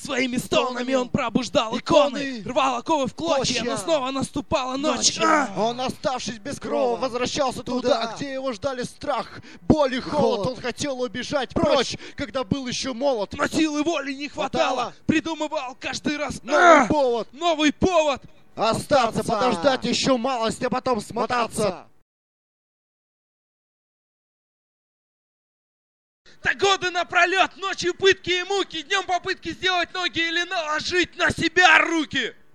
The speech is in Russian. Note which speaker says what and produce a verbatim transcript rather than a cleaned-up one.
Speaker 1: Своими стонами он пробуждал иконы, рвал оковы в клочья, но снова наступала ночь. А!
Speaker 2: Он, оставшись без крова, возвращался туда, где его ждали страх, боль и холод. Он хотел убежать прочь, когда был еще молод.
Speaker 1: Но силы воли не хватало, придумывал каждый раз
Speaker 2: новый повод.
Speaker 1: Новый повод.
Speaker 2: Остаться, подождать еще малость, а потом смотаться.
Speaker 1: Так годы напролет, ночью пытки и муки, днем попытки сделать ноги или наложить на себя руки.